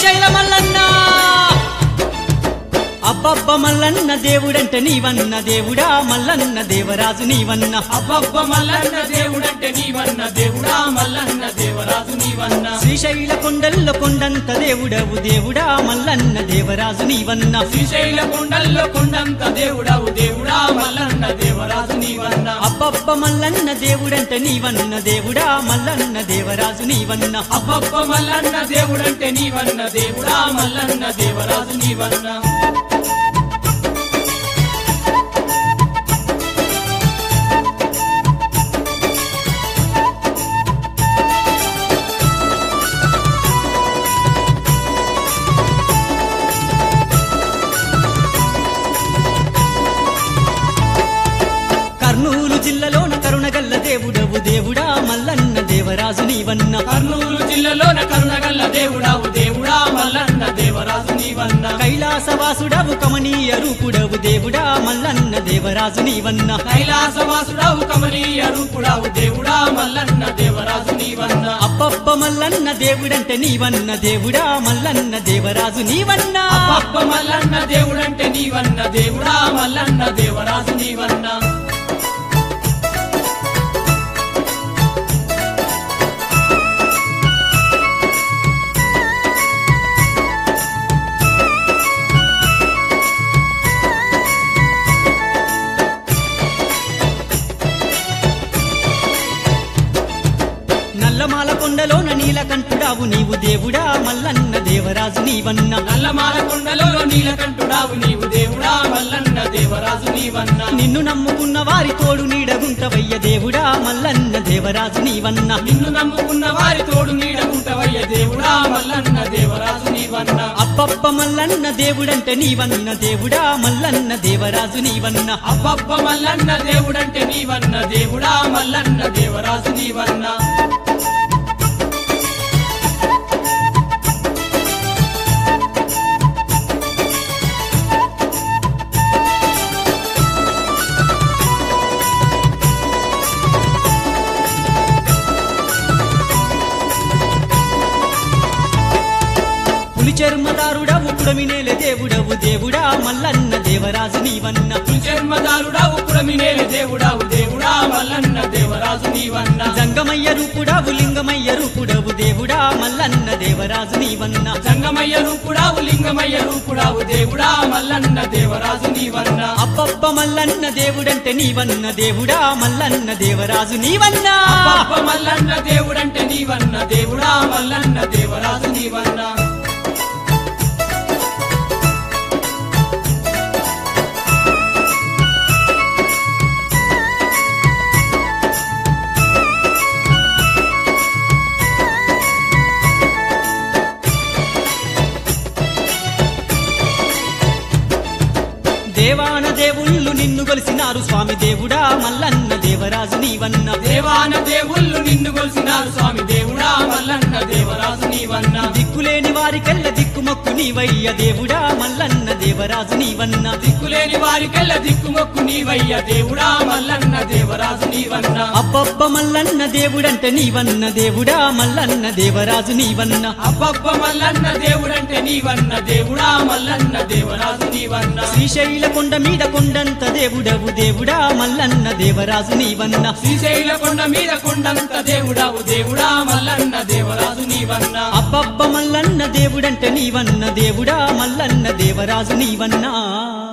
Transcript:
శ్రీశైల మల్లన్న అబ్బబ్బ మల్లన్న దేవుడంటే నీవన్న దేవుడా మల్లన్న దేవరాజు నీవన్న అబ్బబ్బ మల్లన్న దేవుడంటే నీవన్న దేవుడా మల్లన్న దేవరాజు నీవన్న శ్రీశైల కొండల్లో కొండంత దేవుడవు దేవుడా మల్లన్న దేవరాజు నీవన్న శ్రీశైల కొండల్లో కొండంత దేవుడవు దేవుడా మల్లన్న దేవరాజు నీవన్న అబ్బబ్బ మల్లన్న దేవుడంటే నీవన్న దేవుడా మల్లన్న దేవరాజు నీవన్న అబ్బబ్బ మల్లన్న దేవుడంటే నీవన్న దేవుడా మల్లన్న దేవరాజు నీవన్న కర్నూలు జిల్లాలోన కరుణగల్ల దేవుడవు దేవుడా మల్లన్న దేవరాజు నీవన్న కర్నూలు జిల్లాలోన కరుణగల్ల దేవుడవు దేవుడా మల్లన్న దేవరాజు నీవన్న కైలాసవాసుడవు కమనీయ రూపుడవు దేవుడా మల్లన్న దేవరాజు నీవన్న కైలాసవాసుడవు కమనీయ రూపుడవు దేవుడా మల్లన్న దేవరాజు నీవన్న అబ్బబ్బ మల్లన్న దేవుడంటే నీవన్న దేవుడా మల్లన్న దేవరాజు నీవన్న అబ్బబ్బ మల్లన్న దేవుడంటే నీవన్న దేవుడా మల్లన్న దేవరాజు నీవన్న నల్లమాల కొండలోన నీలకంఠుడావు నీవు దేవుడా మల్లన్న దేవరాజు నీవన్న నల్లమాల కొండలో నీలకంఠుడావు నీవు దేవుడా మల్లన్న దేవరాజు నీవన్న నిన్ను నమ్ముకున్న వారి తోడు నీడగుంటవయ్య దేవుడా మల్లన్న దేవరాజు నీవన్న నిన్ను నమ్ముకున్న వారి తోడు నీడగుంటవయ్య దేవుడా మల్లన్న దేవరాజు నీవన్న అబ్బబ్బ మల్లన్న దేవుడంటే నీవన్న దేవుడా మల్లన్న దేవరాజు నీవన్న అబ్బబ్బ మల్లన్న దేవుడంటే నీవన్న దేవుడా మల్లన్న దేవరాజు నీవన్న చర్మదారుడవు పుడమినేల దేవుడవు దేవుడా మల్లన్న దేవరాజు నీవన్న చర్మదారుడవు పుడమినేల దేవుడవు దేవుడా మల్లన్న దేవరాజు నీవన్న జంగమయ్య రూపుడవు లింగమయ్య రూపుడవు దేవుడా మల్లన్న దేవరాజు నీవన్న జంగమయ్య రూపుడవు లింగమయ్య రూపుడవు దేవుడా మల్లన్న దేవరాజు నీవన్న అబ్బబ్బ మల్లన్న దేవుడంటే నీవన్న దేవుడా మల్లన్న దేవరాజు నీవన్న అబ్బబ్బ మల్లన్న దేవుడంటే నీవన్న దేవుడా మల్లన్న దేవరాజు నీవన్న దేవాన దేవుళ్ళు నిన్ను కొలిసినారు స్వామి దేవుడా మల్లన్న దేవరాజు నీవన్న దేవాన దేవుళ్ళు నిన్ను కొలిసినారు స్వామి దేవుడా మల్లన్న దేవరాజు నీవన్న దిక్కులేని వారికెల్ల దిక్కుమొక్కు నీవయ్య దేవుడా మల్లన్న దేవరాజు నీవన్న దిక్కులేని వారికెల్ల దిక్కుమొక్కు నీవయ్య దేవుడా మల్లన్న దేవరాజు నీవన్న అబ్బబ్బ మల్లన్న దేవుడంటే నీవన్న దేవుడా మల్లన్న దేవరాజు నీవన్న అబ్బబ్బ మల్లన్న దేవుడంటే నీవన్న దేవుడా మల్లన్న దేవరాజు నీవన్న శ్రీశైల కొండ మీద కొండంత దేవుడవు దేవుడా మల్లన్న దేవరాజు నీవన్న శ్రీశైల కొండ మీద కొండంత దేవుడవు దేవుడా మల్లన్న దేవరాజు నీవన్న అబ్బబ్బ మల్లన్న దేవుడంటే నీవన్న దేవుడా మల్లన్న దేవరాజు నీవన్నా